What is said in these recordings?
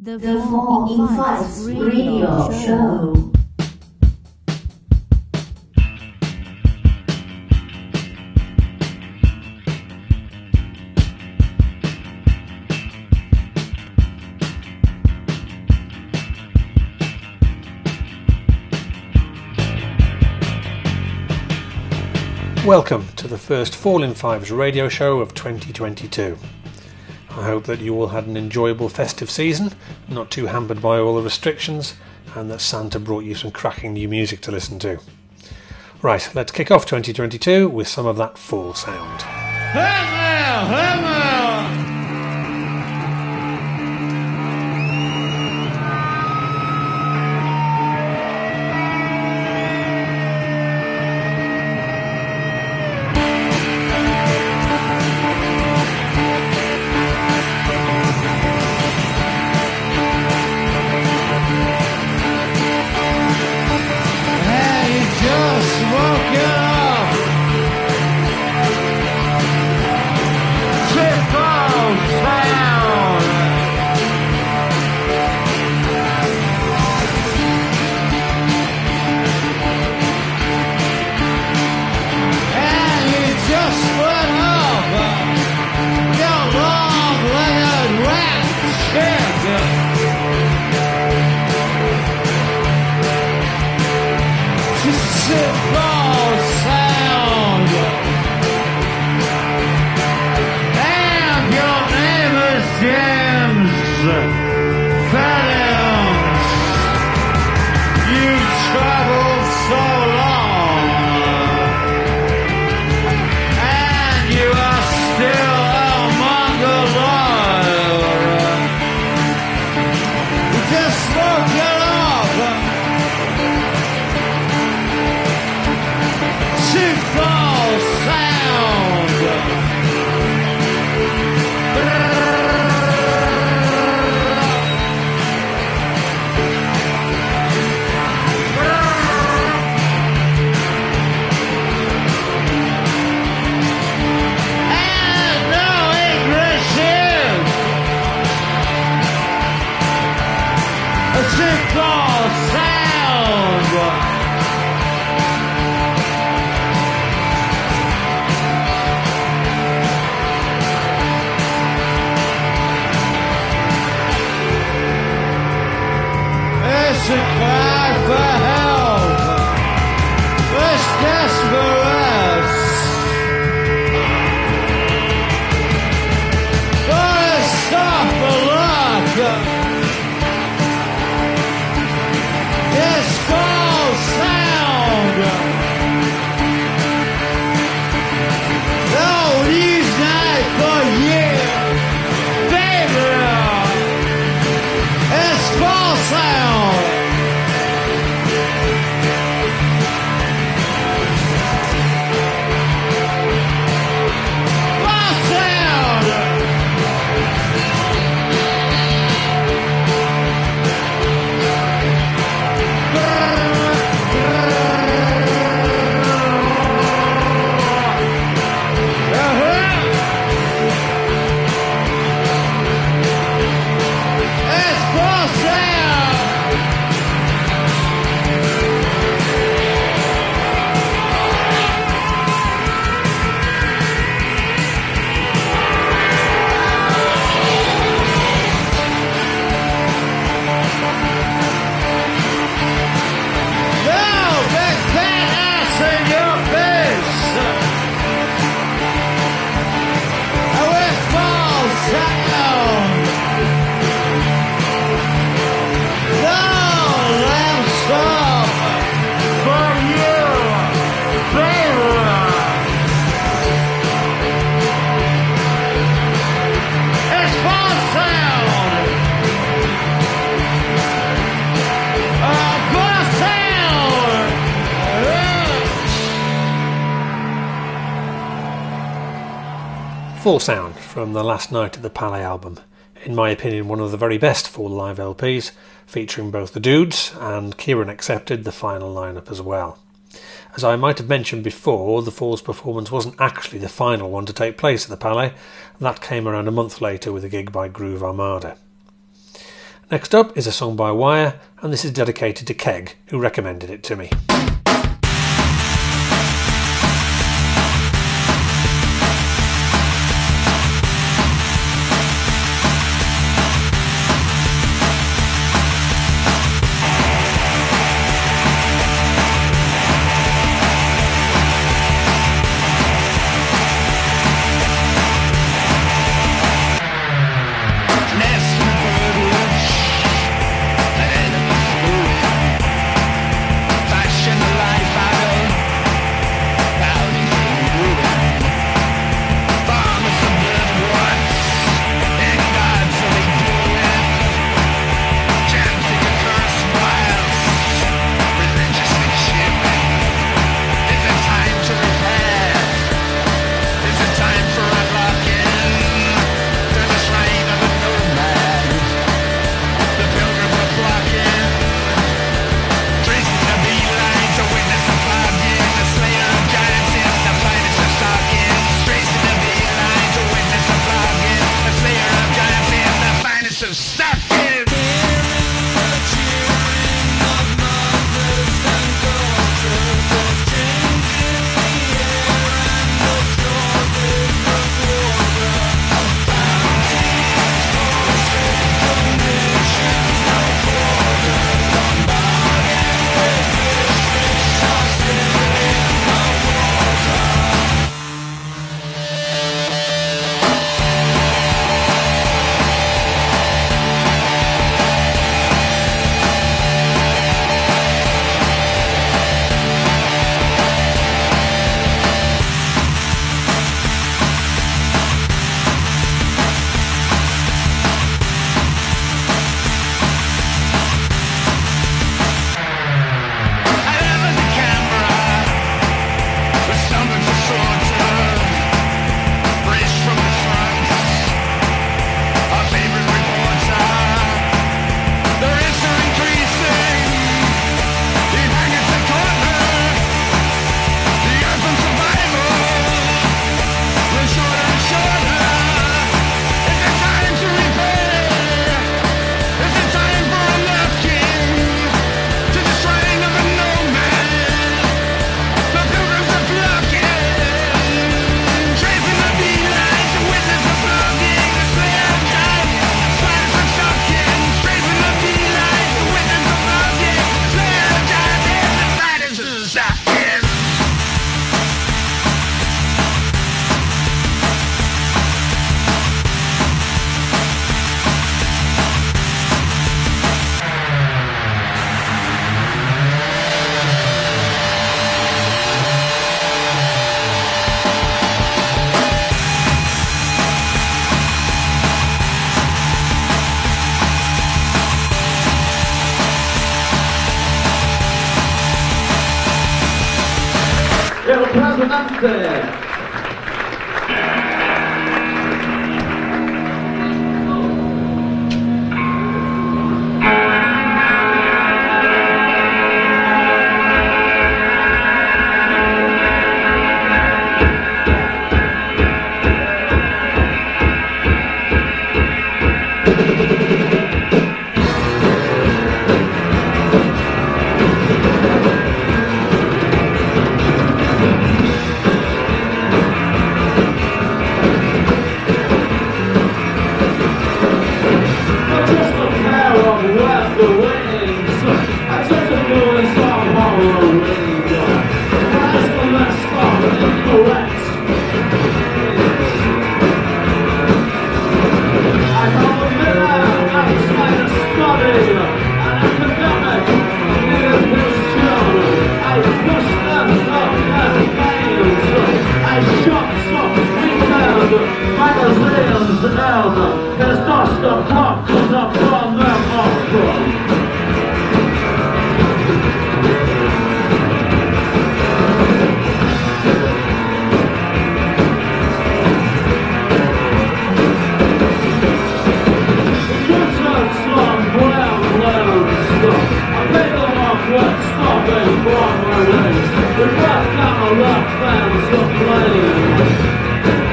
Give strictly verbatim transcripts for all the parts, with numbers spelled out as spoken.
The four in five radio show. Welcome to the first Fall in Fives radio show of twenty twenty-two. I hope that you all had an enjoyable festive season, not too hampered by all the restrictions, and that Santa brought you some cracking new music to listen to. Right, let's kick off twenty twenty-two with some of that Fall sound. Hey now, hey now. Fall sound from the last night of the Palais album. In my opinion, one of the very best Fall live L Ps, featuring both the Dudes and Kieran Accepted, the final lineup as well. As I might have mentioned before, the Fall's performance wasn't actually the final one to take place at the Palais. That came around a month later with a gig by Groove Armada. Next up is a song by Wire, and this is dedicated to Keg, who recommended it to me. El Presidente.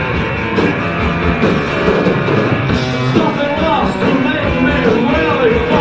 Something lost to make me really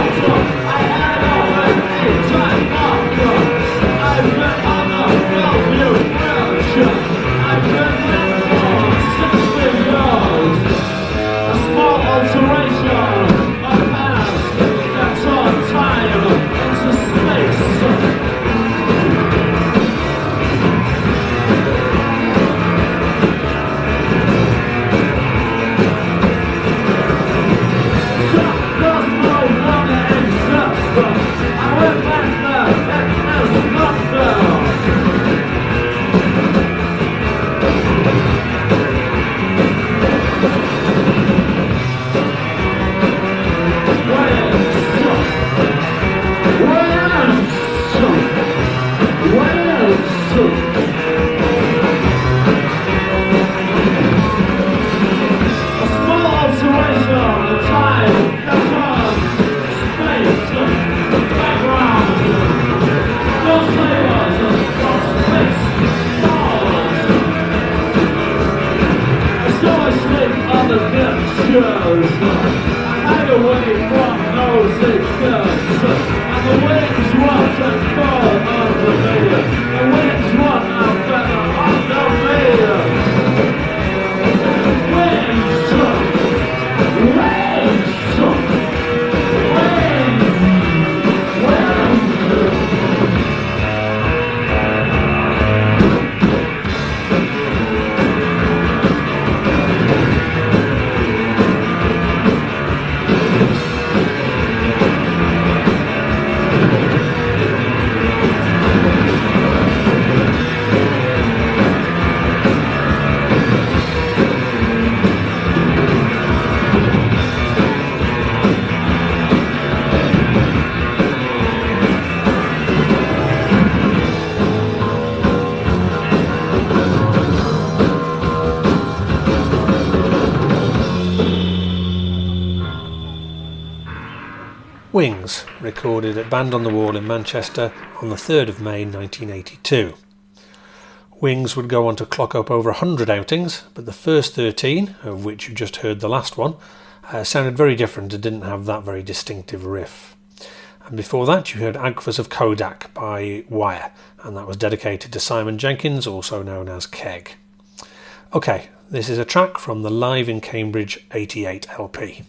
Wings, recorded at Band on the Wall in Manchester on the third of May nineteen eighty-two. Wings would go on to clock up over one hundred outings, but the first thirteen, of which you just heard the last one, uh, sounded very different and didn't have that very distinctive riff. And before that you heard Agfas of Kodak by Wire, and that was dedicated to Simon Jenkins, also known as Keg. Okay, this is a track from the Live in Cambridge eighty-eight L P.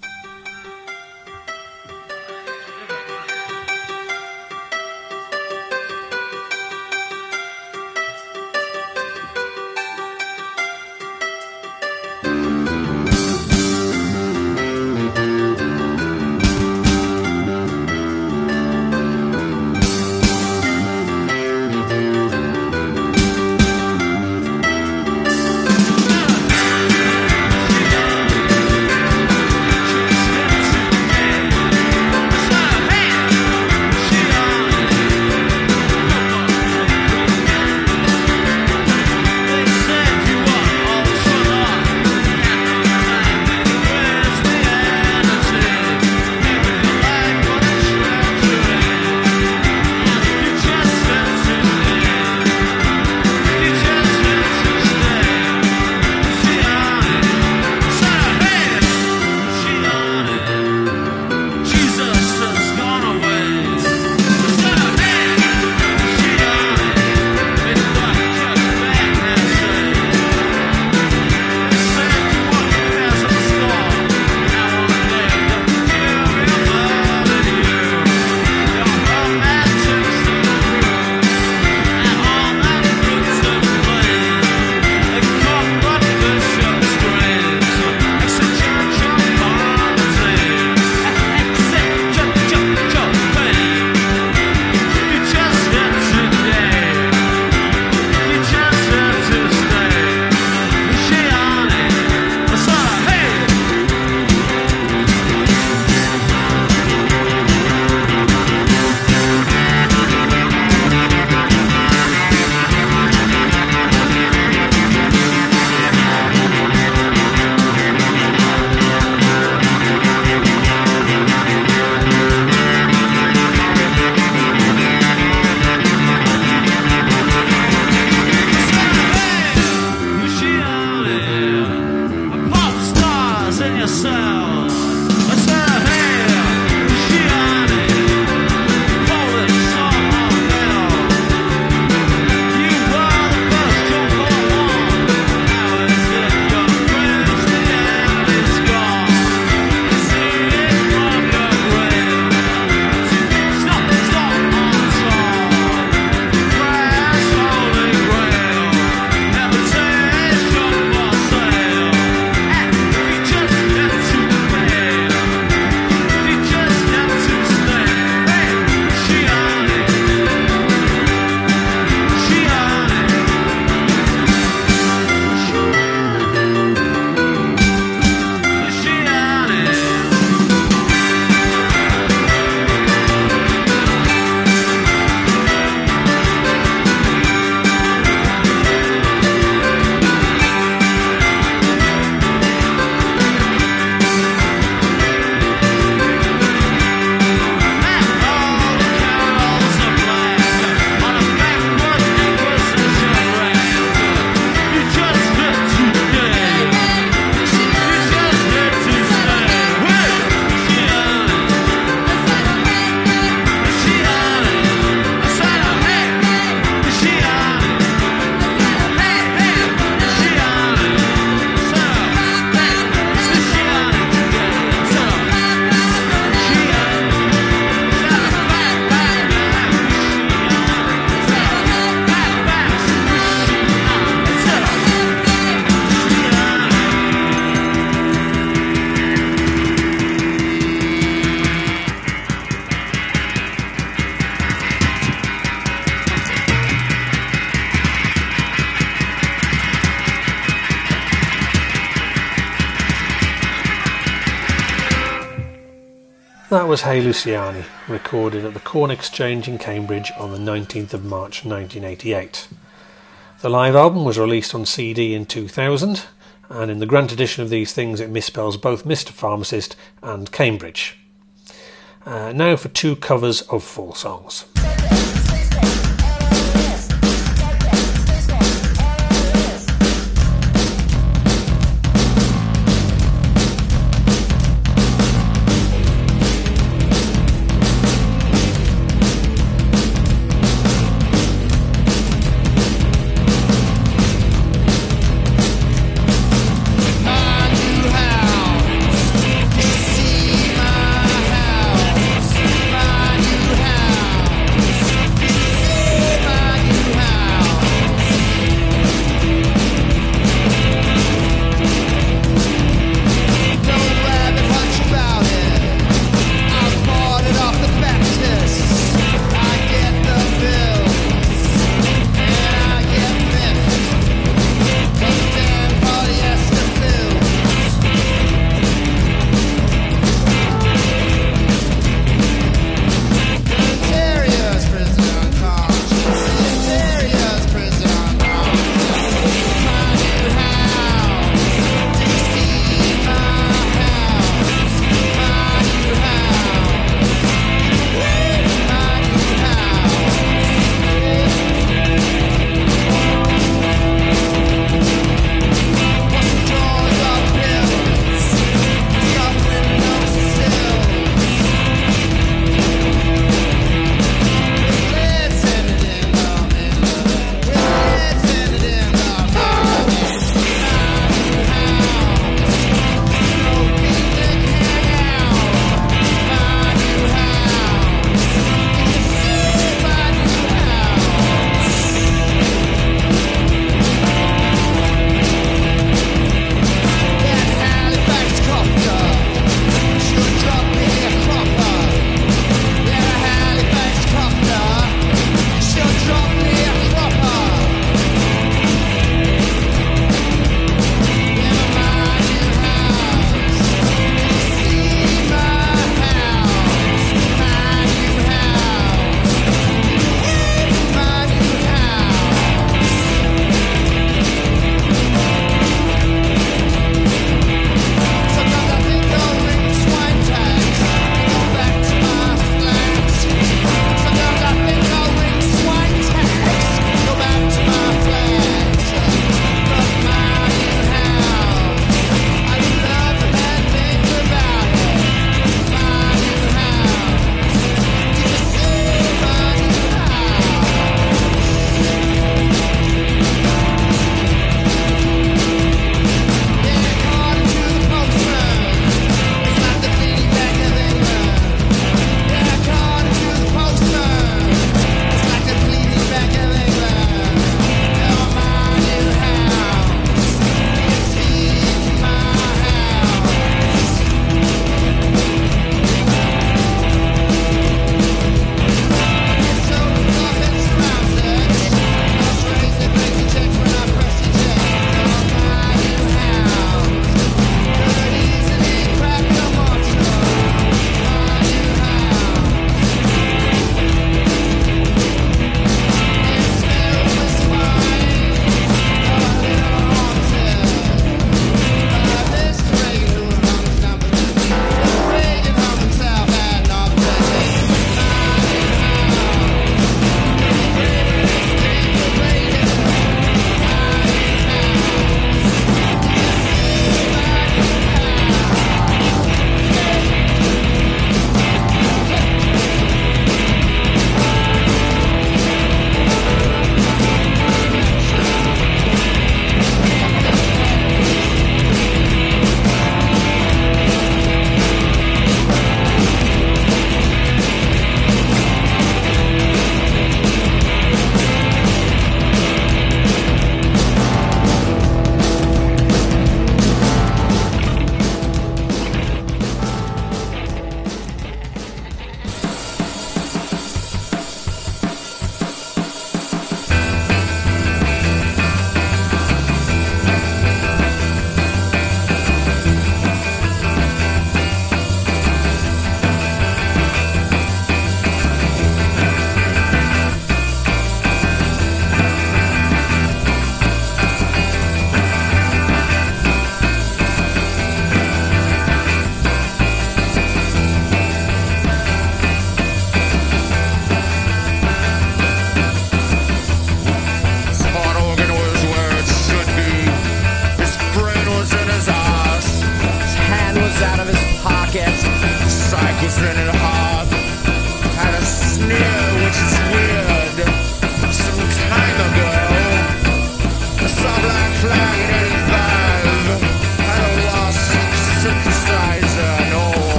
That was Hey Luciani, recorded at the Corn Exchange in Cambridge on the nineteenth of March nineteen eighty-eight. The live album was released on C D in two thousand, and in the Grant edition of these things it misspells both Mister Pharmacist and Cambridge. Uh, now for two covers of Fall songs.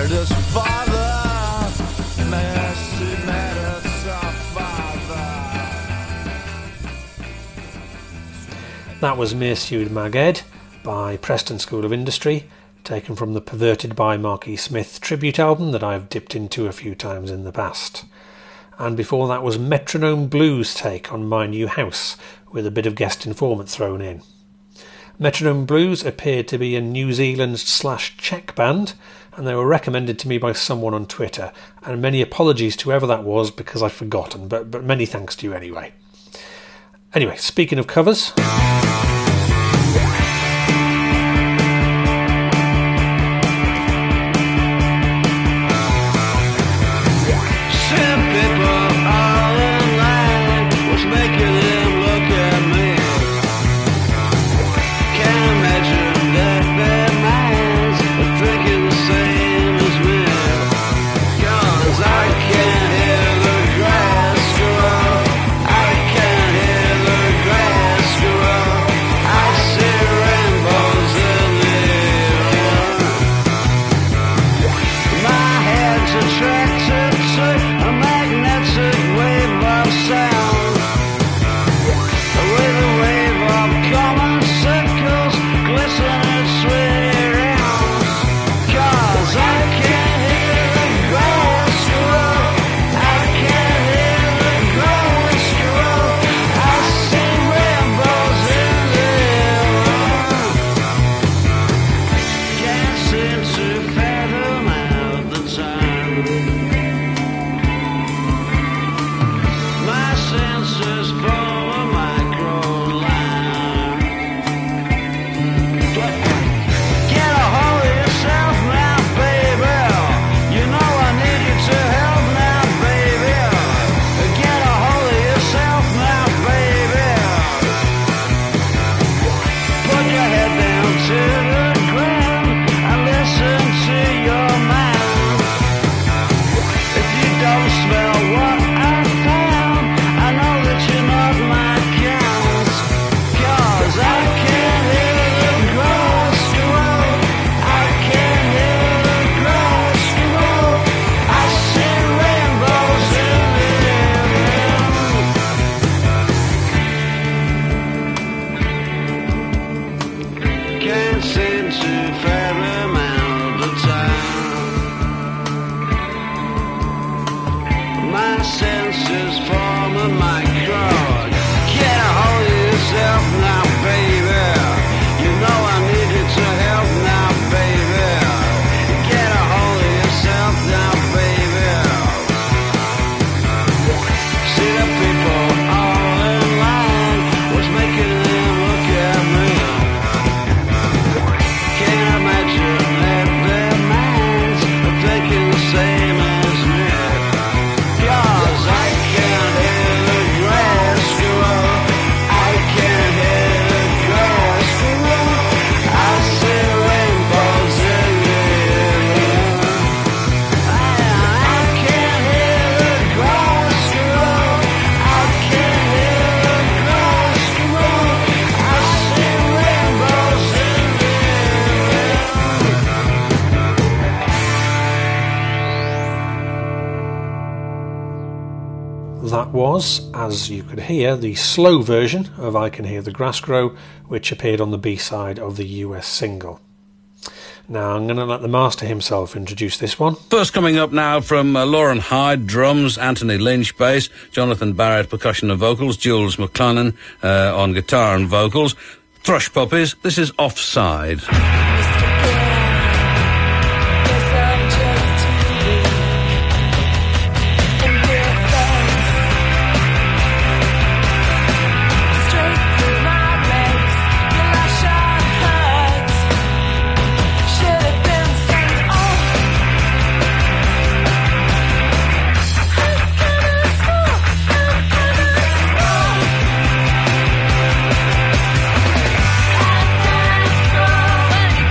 mattered us father, mercy mattered us father. That was Messieurs Maged by Preston School of Industry, taken from the Perverted by Marky Smith tribute album that I've dipped into a few times in the past. And before that was Metronome Blues' take on My New House, with a bit of guest informant thrown in. Metronome Blues appeared to be a New Zealand slash Czech band, and they were recommended to me by someone on Twitter, and many apologies to whoever that was because I've forgotten, but, but many thanks to you anyway. Anyway, speaking of covers... That was, as you could hear, the slow version of I Can Hear the Grass Grow, which appeared on the B-side of the U S single. Now I'm going to let the master himself introduce this one. First coming up now from uh, Lauren Hyde, drums, Anthony Lynch, bass, Jonathan Barrett, percussion and vocals, Jules McClennan uh, on guitar and vocals. Thrush Puppies, this is Offside. When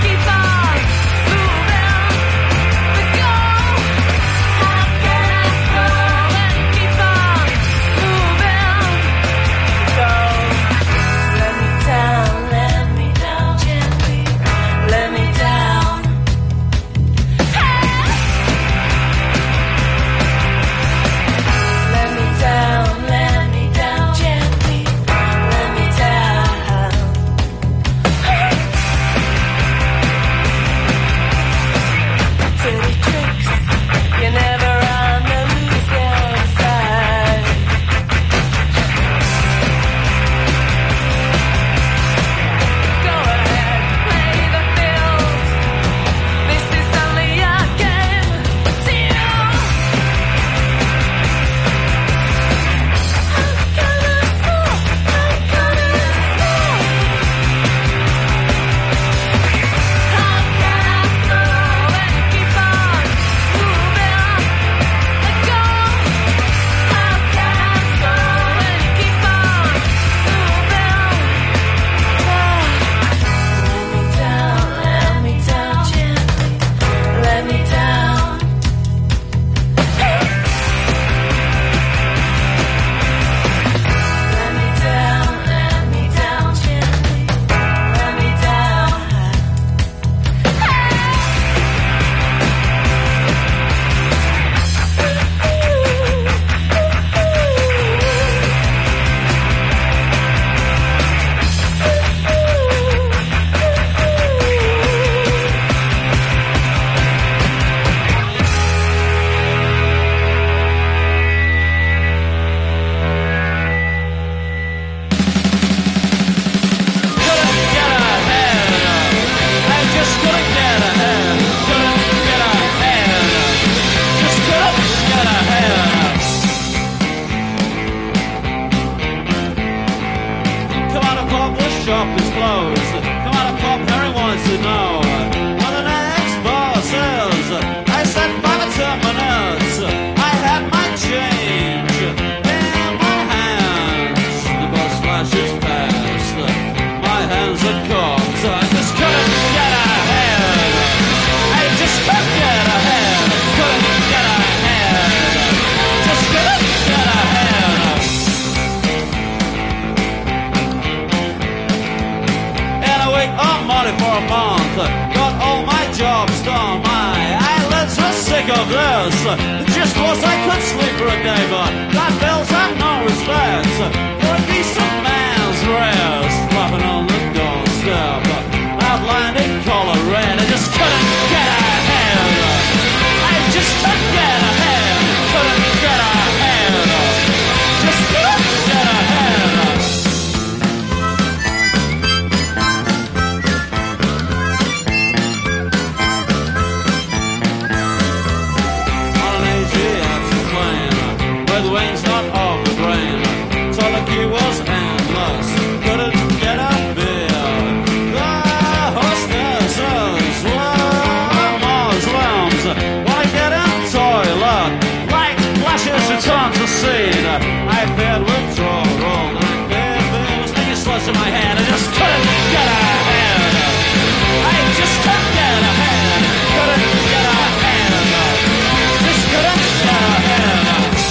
this. The gist was I could sleep for a day, but that bills have no respect for a decent man's rest. Flopping on the doorstep, outlined in color red. I just couldn't get ahead. I just couldn't get ahead. Couldn't get ahead. Just couldn't get ahead. On an Asiatic plane, where the wings not of the brain, so the queue was endless. Couldn't get a beer. The hostesses were Muslims. Wanna get in toilet, like flashes return to scene. I feared withdrawal, and I feared there was making slush in my head. I just couldn't get ahead. I just couldn't get ahead. Couldn't get ahead. Just couldn't get ahead.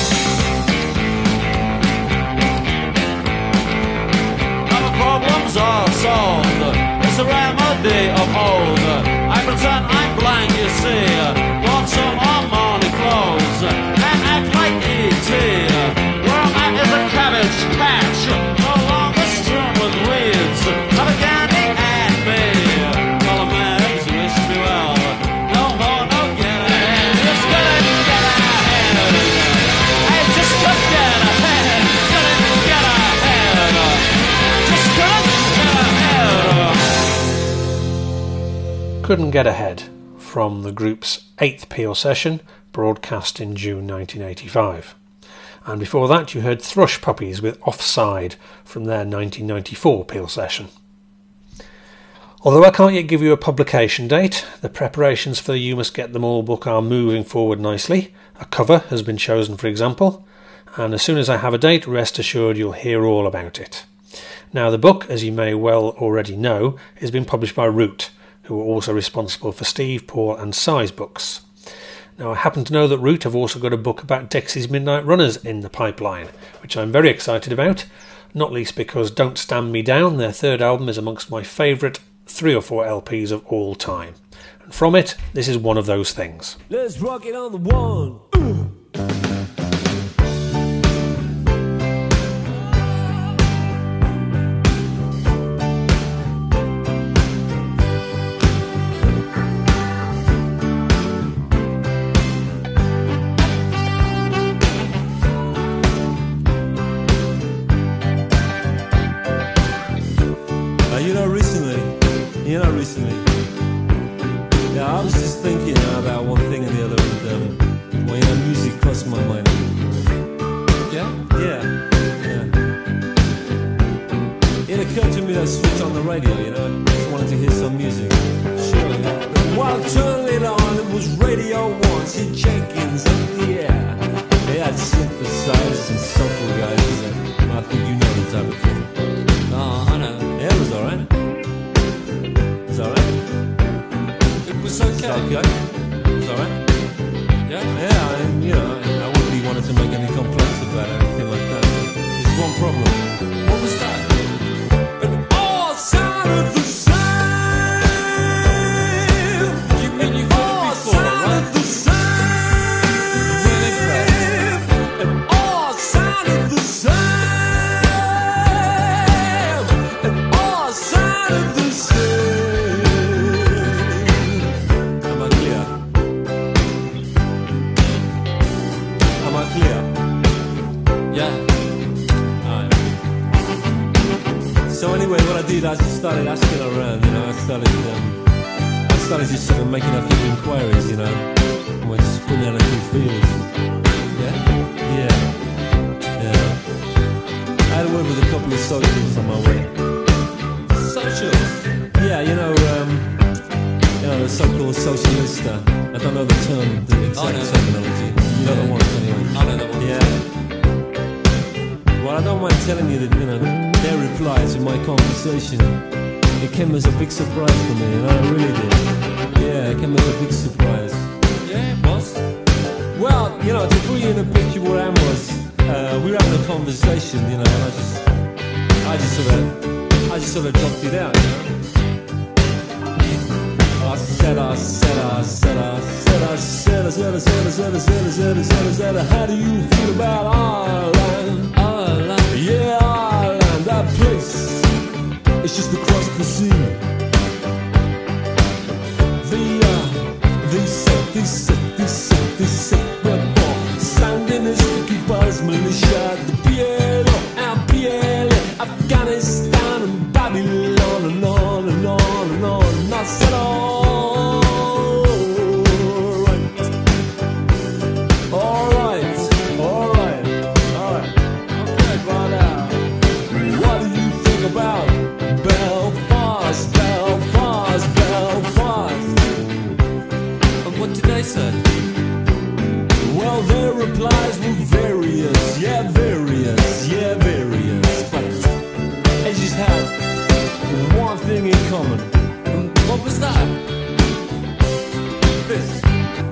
Now the problems are solved. It's a remedy of old. I pretend I'm blind, you see. Want some Armani clothes and act like E T. Where I'm at is a cabbage patch, no longer strewn with weeds. Have a candy at me. Call 'em eggs, wish me well. No more, no get ahead. Just couldn't get ahead. I just couldn't get ahead. Couldn't get ahead. Just couldn't get ahead. Couldn't Get Ahead, from the group's eighth Peel session, broadcast in June nineteen eighty-five. And before that you heard Thrush Puppies with Offside from their nineteen ninety-four Peel session. Although I can't yet give you a publication date, the preparations for the You Must Get Them All book are moving forward nicely. A cover has been chosen, for example, and as soon as I have a date, rest assured you'll hear all about it. Now, the book, as you may well already know, is being published by Root, who are also responsible for Steve, Paul and Si's books. Now, I happen to know that Root have also got a book about Dexy's Midnight Runners in the pipeline, which I'm very excited about, not least because Don't Stand Me Down, their third album, is amongst my favourite three or four L Ps of all time. And from it, this is one of those things. Let's rock it on the one. You know, recently, you know, recently, yeah, I was just thinking about one thing and the other, and um, well, you know, music crossed my mind. Yeah? Yeah, yeah. It occurred to me that I switched on the radio, you know, I just wanted to hear some music. Sure, yeah. While turning it on, it was Radio one, Sid Jenkins, and yeah, they had synthesizers and soulful guys, and I think you know the type of thing. Oh, I know. Yeah, it was alright. It was alright. It was okay. It was okay. It was alright. Yeah? Yeah, and you know, I wouldn't be wanting to make any complaints about it or anything like that. There's one problem. What was that? It all sounded the same. You mean you've heard it before, right? The same. Really impressed. It all sounded the same. So anyway, what I did, I just started asking around, you know, I started, um, I started just sort of making a few inquiries, you know, and just putting out a few feelers. Yeah? Yeah. Yeah. I had a word with a couple of socials on my way. Socials? Yeah, you know, um, you know, the so-called socialista. I don't know the term, the exact oh, no. terminology. You know the ones anyway. I know the ones. Yeah. Well, I don't mind telling you that, you know, their reply to my conversation, it came as a big surprise to me, and I really did. Yeah, it came as a big surprise. Yeah, it was. Well, you know, to put you in a picture where I was, uh, we were having a conversation, you know, and I just, I just sort of, I just sort of dropped it out, you know. I said, I said, I said, I said, I said, I said, I said, I said, I said, I said, I said, I said, how do you feel about Ireland? Ireland, yeah, Ireland, that place. It's just across the sea. The, uh, they said, they said, they said, they said, before sounding a sticky buzz, militia, the P L O, and P L A, Afghanistan and Babylon, and on and on and on, and I said, all right, all right, all right, all right, okay, right now, what do you think about Belfast, Belfast, Belfast? And what did they say? Well, their replies were various, yeah, various, yeah, various, but they just had one thing in common. And what was that? This.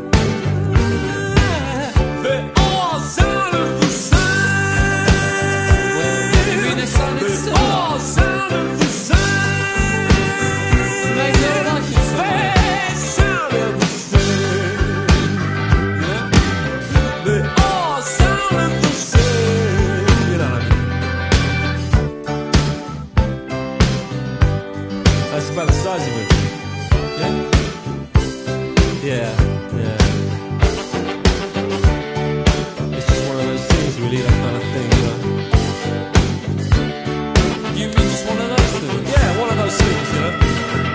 They all sounded the same. Well, you mean they sounded similar? They all sounded the same. They did like it. They sounded the same. Yeah. They all sounded the same. You know what I mean? That's about the size of it. Yeah? Yeah, yeah. It's just one of those things, really, that kind of thing, you know? You mean just one of those things? Yeah, one of those things, you know?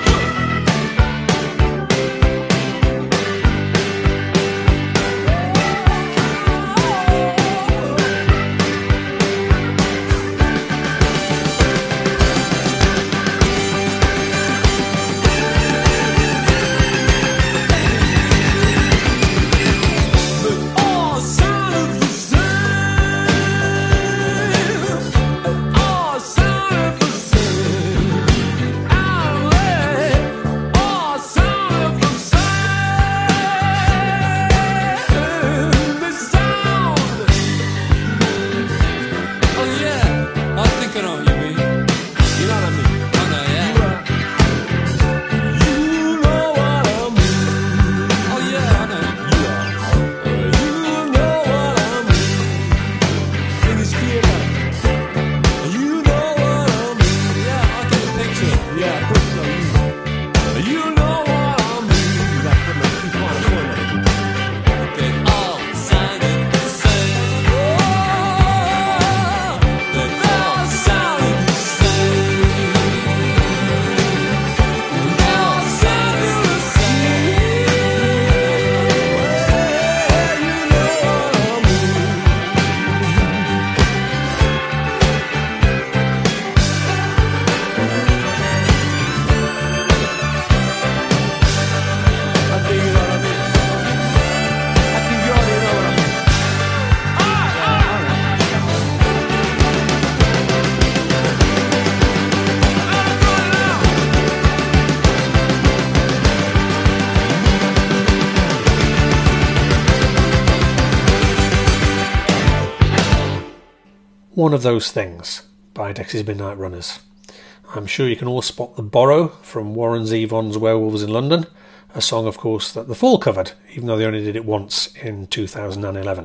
One of Those Things by Dexys Midnight Runners. I'm sure you can all spot The Borrow from Warren Zevon's Werewolves in London, a song of course that The Fall covered, even though they only did it once in two thousand eleven.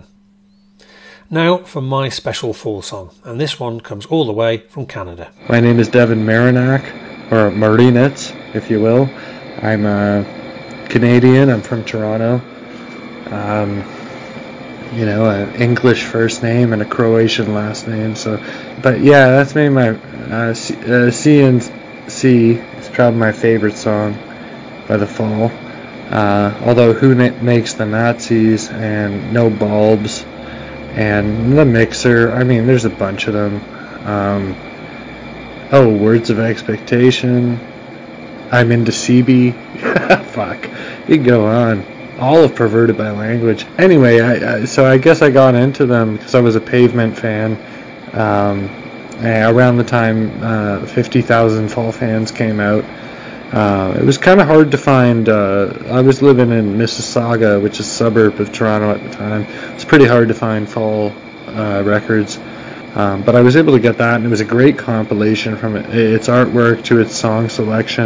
Now for my special Fall song, and this one comes all the way from Canada. My name is Devin Marinak, or Marinitz, if you will. I'm a Canadian, I'm from Toronto. Um, you know, an English first name and a Croatian last name. So, but yeah, that's maybe my uh, C, uh, C and C is probably my favorite song by The Fall. Uh, although Who Na- Makes the Nazis and No Bulbs and The Mixer, I mean, there's a bunch of them. Um, oh, Words of Expectation. I'm into C B. Fuck, you go on. All of Perverted by Language. Anyway, I, I, so I guess I got into them because I was a Pavement fan. Um, around the time uh, fifty thousand Fall Fans came out. Uh, it was kind of hard to find. Uh, I was living in Mississauga, which is a suburb of Toronto at the time. It's pretty hard to find Fall uh, records. Um, but I was able to get that, and it was a great compilation from it, its artwork to its song selection.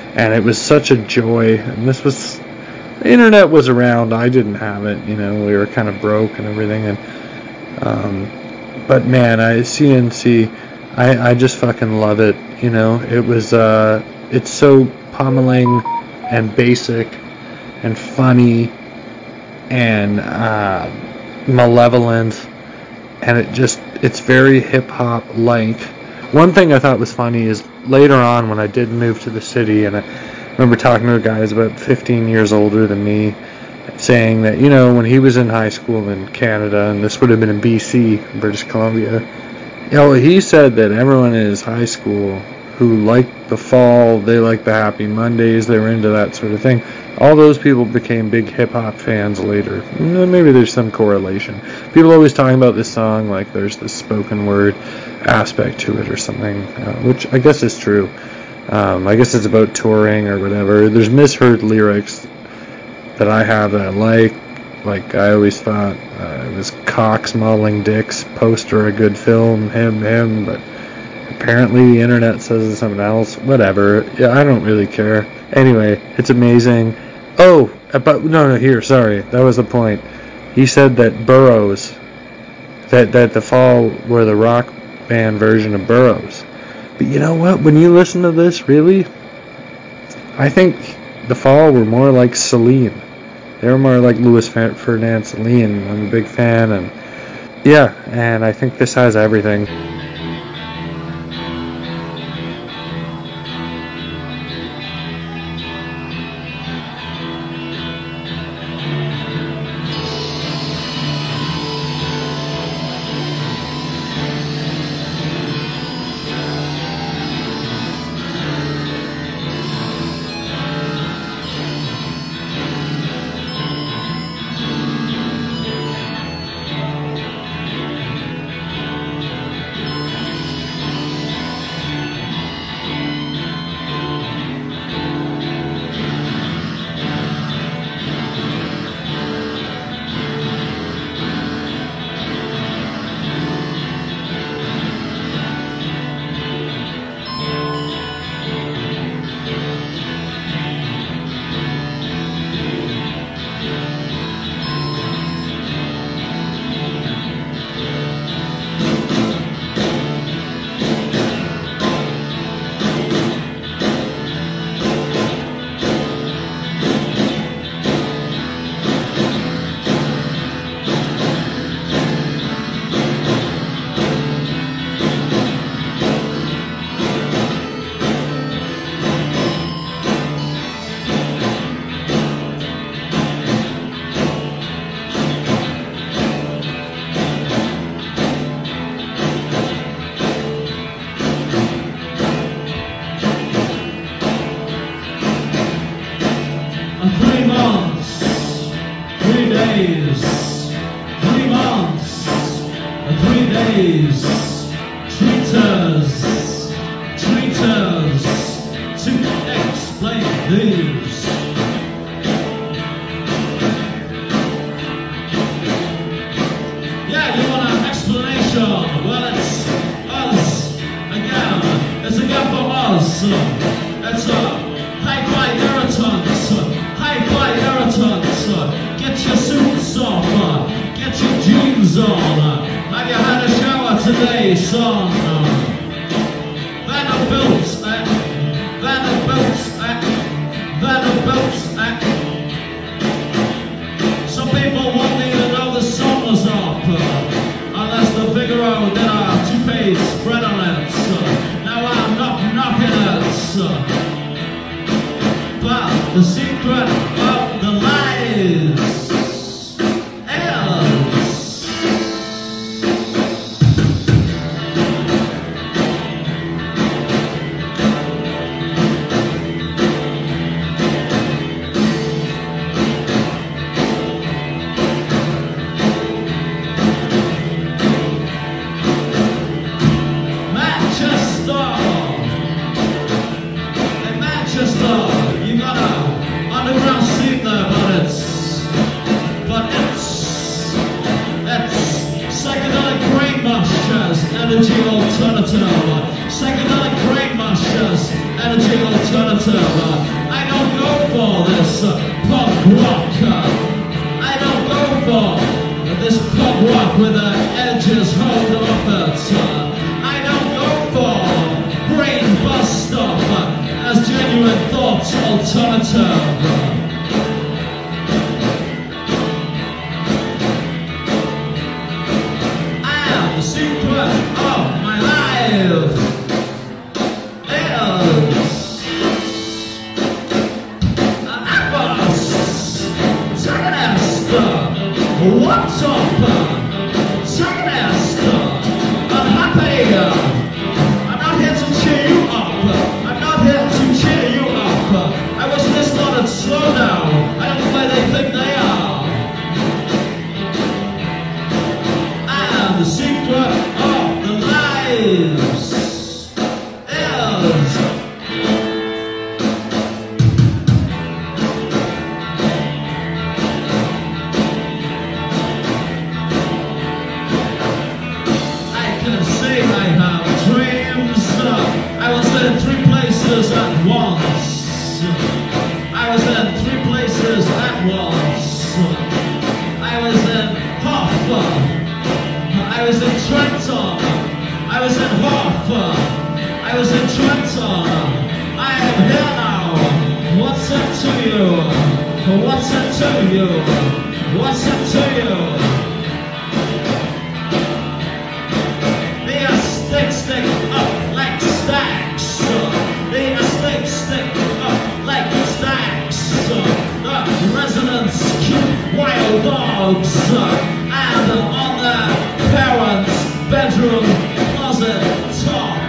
and it was such a joy. And this was, the internet was around. I didn't have it, you know. We were kind of broke and everything, and um, but man, I C N C, I I just fucking love it. You know, it was uh, it's so pummeling and basic and funny and uh, malevolent, and it just it's very hip hop like. One thing I thought was funny is later on when I did move to the city, and I remember talking to a guy who's about fifteen years older than me, saying that, you know, when he was in high school in Canada, and this would have been in B C, British Columbia, you know, he said that everyone in his high school who liked the fall, they liked the Happy Mondays, they were into that sort of thing. All those people became big hip-hop fans later. Maybe there's some correlation. People always talking about this song like there's this spoken word aspect to it or something, uh, which I guess is true. Um, I guess it's about touring or whatever. There's misheard lyrics that I have that I like. Like, I always thought uh, it was Cox modeling dicks, poster a good film, him, him, but apparently the internet says it's something else. Whatever. Yeah, I don't really care. Anyway, it's amazing. Oh, but no, no, here, sorry. That was the point. He said that Burroughs, that, that the Fall were the rock band version of Burroughs. But you know what? When you listen to this, really, I think the Fall were more like Celine. They were more like Louis Ferdinand Celine. I'm a big fan, and yeah, and I think this has everything. Psychedelic brain mushers, energy alternative. Psychedelic brain mushers, energy alternative. I don't go for this punk rock. I don't go for this punk rock with the edges hold off it. I don't go for brain bust up as genuine thoughts alternative. What's up? Second I'm happy. I'm not here to cheer you up. I'm not here to cheer you up. I wish they started slow down. I don't know where they think they are. And the secret of the lives is at once. I was in three places at once. I was in Hoffa. I was in Trenton. I was in Hoffa. I was in Trenton. I am here now. What's it to you? What's it to you? What's it to you? The stick stick up like stacks. The estates stick up like stacks. The residents keep wild dogs. And on their parents' bedroom closet top.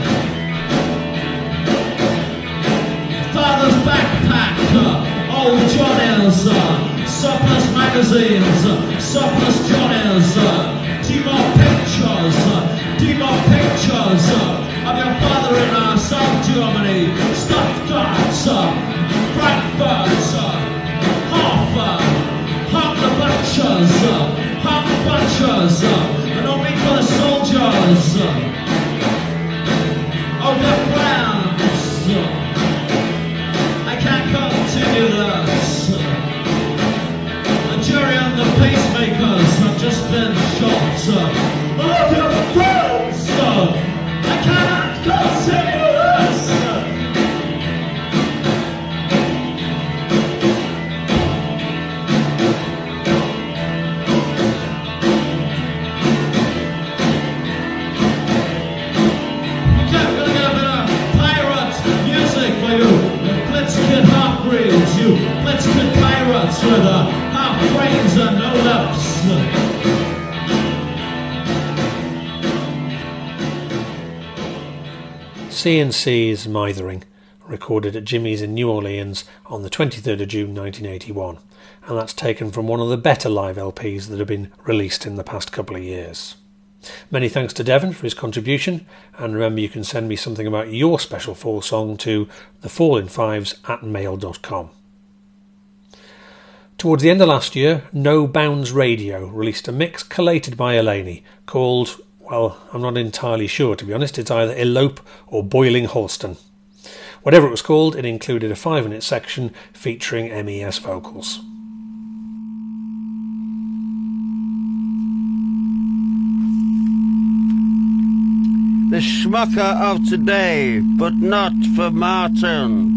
Father's backpack, old Johnny's, surplus magazines, surplus Johnny's, T-more pictures, T-more pictures of your father in uh, South Germany, stuffed darts, Frankfurt, Hoffa, Hop the Butchers, Hop the Butchers, and don't wait for the soldiers. Oh, their friends, I can't continue this. The jury and the pacemakers have just been shot. Oh, their friends, I cannot continue this! Okay, we're gonna get a bit of pirate music for you. Blitzkid half-breeds, you Blitzkid pirates with uh, half brains and no lips. C and C's Mithering, recorded at Jimmy's in New Orleans on the twenty-third of June nineteen eighty-one, and that's taken from one of the better live L Ps that have been released in the past couple of years. Many thanks to Devon for his contribution, and remember you can send me something about your special fall song to the fall in fives at mail dot com. Towards the end of last year, No Bounds Radio released a mix collated by Eleni called, well, I'm not entirely sure to be honest, it's either Elope or Boiling Holston. Whatever it was called, it included a five minute section featuring M E S vocals. The schmucker of today, but not for Martin.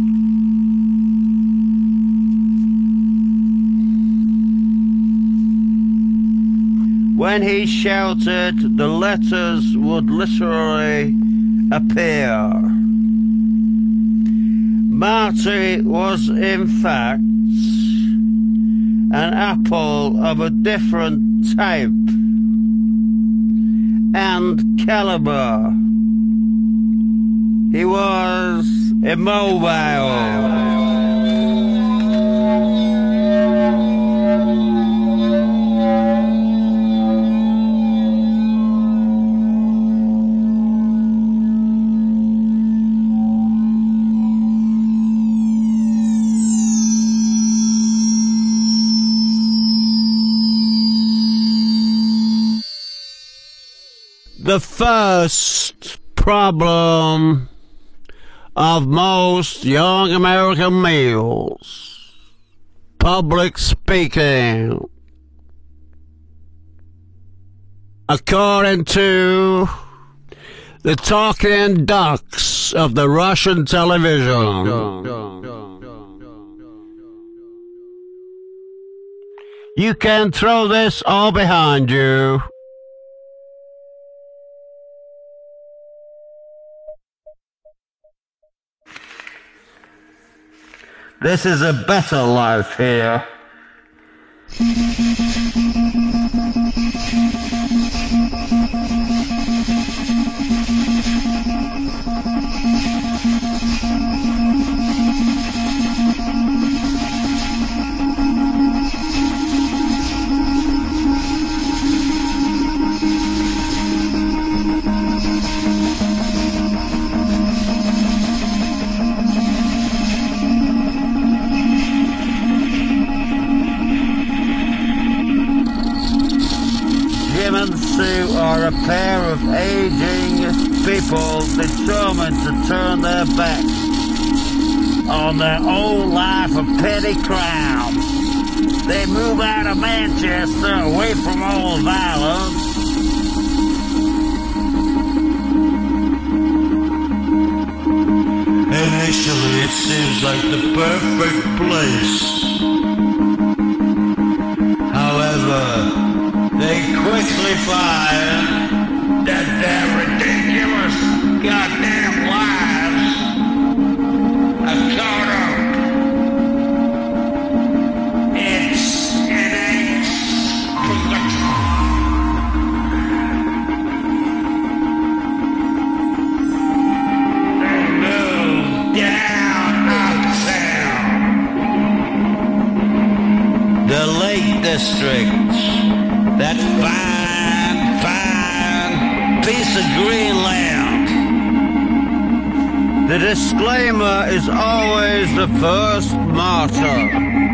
When he shouted, the letters would literally appear. Marty was in fact an apple of a different type and caliber. He was immobile. The first problem of most young American males: public speaking. According to the talking ducks of the Russian television, you can throw this all behind you. This is a better life here. Jim and Sue are a pair of aging people determined to turn their backs on their old life of petty crime. They move out of Manchester away from all violence. Initially, it seems like the perfect place. However, they quickly find that their ridiculous goddamn lives are caught up. It's an ace. They move down uptown. The Lake District. That fine, fine piece of green land. The disclaimer is always the first martyr.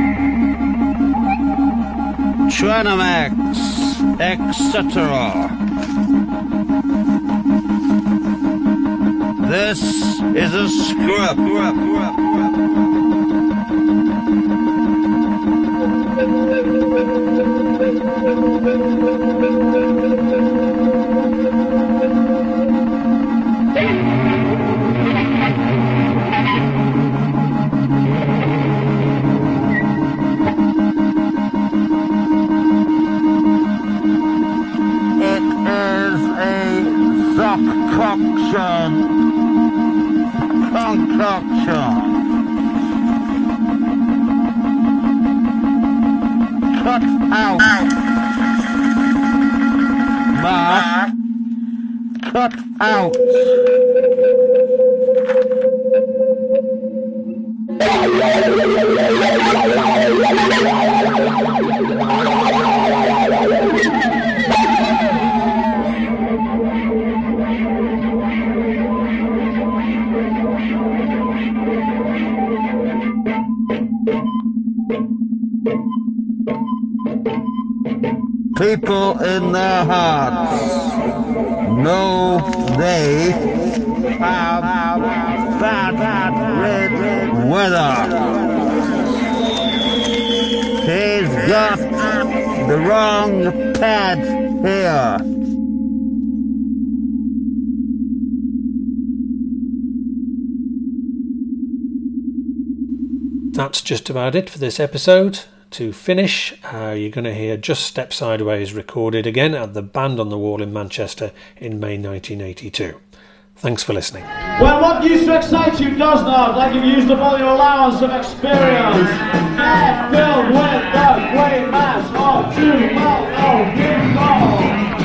Trinamax, et cetera. This is a script. Concoction. Cut out. Mark. Cut out. People in their hearts know they have bad red weather. He's got the wrong pad here. That's just about it for this episode. To finish, uh, you're going to hear Just Step Sideways recorded again at the Band on the Wall in Manchester in May nineteen eighty-two. Thanks for listening. Well, what used to excite you does not, like you've used up all your allowance of experience. Get filled with the great mass of true well known people.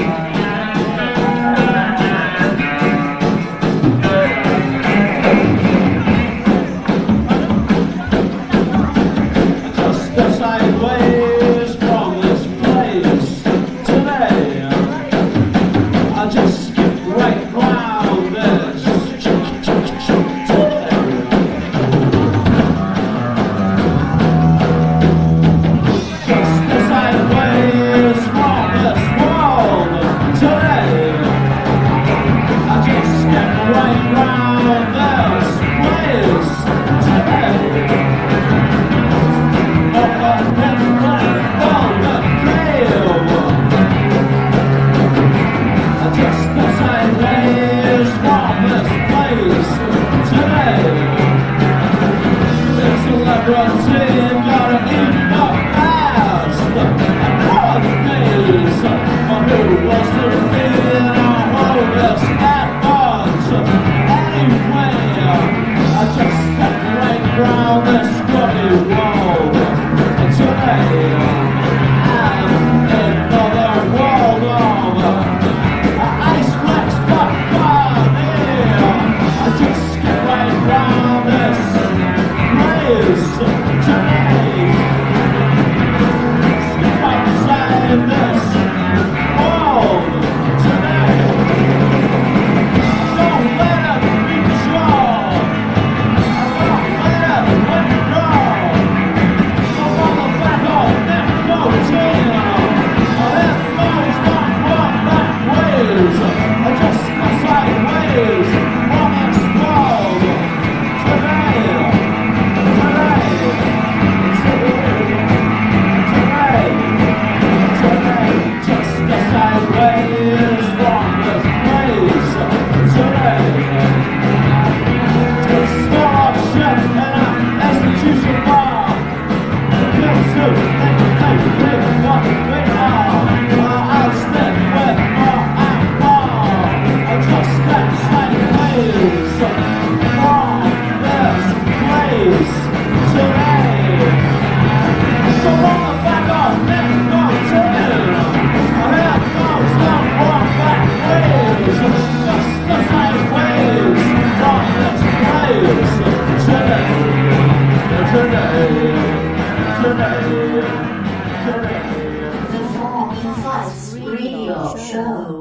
Sideways from this place today. I just skip right round this today. Just sideways from this world. Radio Show.